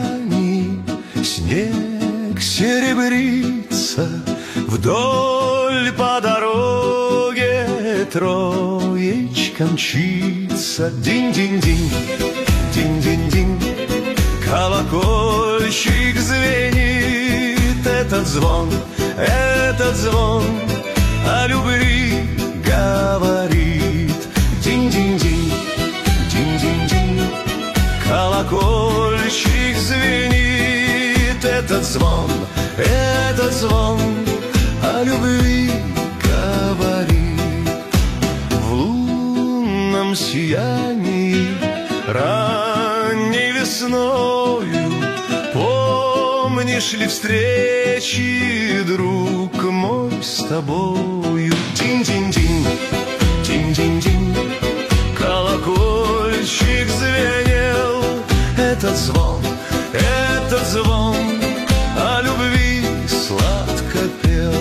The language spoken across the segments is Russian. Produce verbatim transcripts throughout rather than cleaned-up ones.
сиянии снег серебрится, вдоль по дороге троечка мчится. Динь-динь-динь, динь-динь-динь, колокольчик звенит. Этот звон, этот звон о любви говорит. Динь-динь-динь, динь-динь-динь, колокольчик звенит. Этот звон, этот звон о любви говорит. В лунном сиянии ранней весною помнишь ли встречи, друг мой, с тобою? Динь-динь-динь, динь-динь-динь, колокольчик звенел. Этот звон, этот звон о любви сладко пел.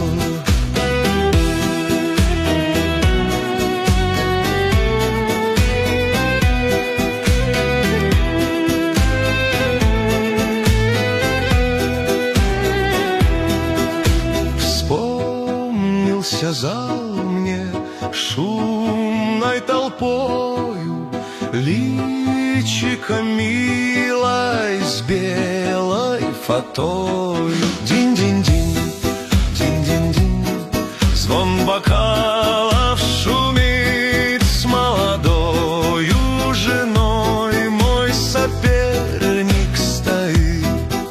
Вспомнился зал мне шумной толпою, личико милой с белой фатою. Динь-динь-динь, динь-динь-динь, звон бокалов шумит с молодою женой. Мой соперник стоит.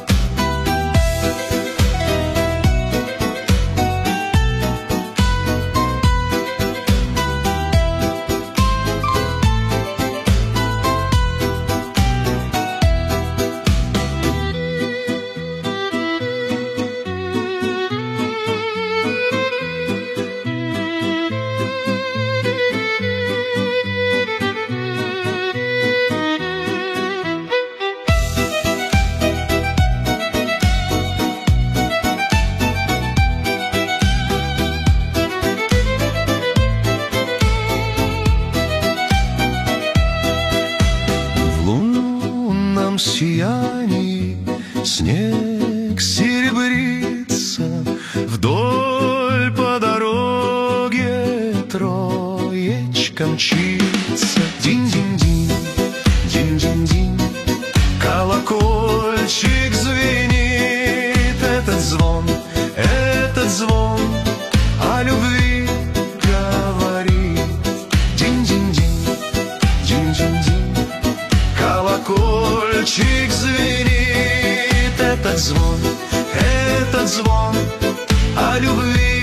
В сиянии снег серебрится, вдоль по дороге троечка мчится. Динь-динь-динь, динь-динь-динь, колокольчик звенит. Этот звон, этот звон о любви говорит. Динь-динь-динь, динь-динь-динь, колокольчик звенит. Этот звон, этот звон о любви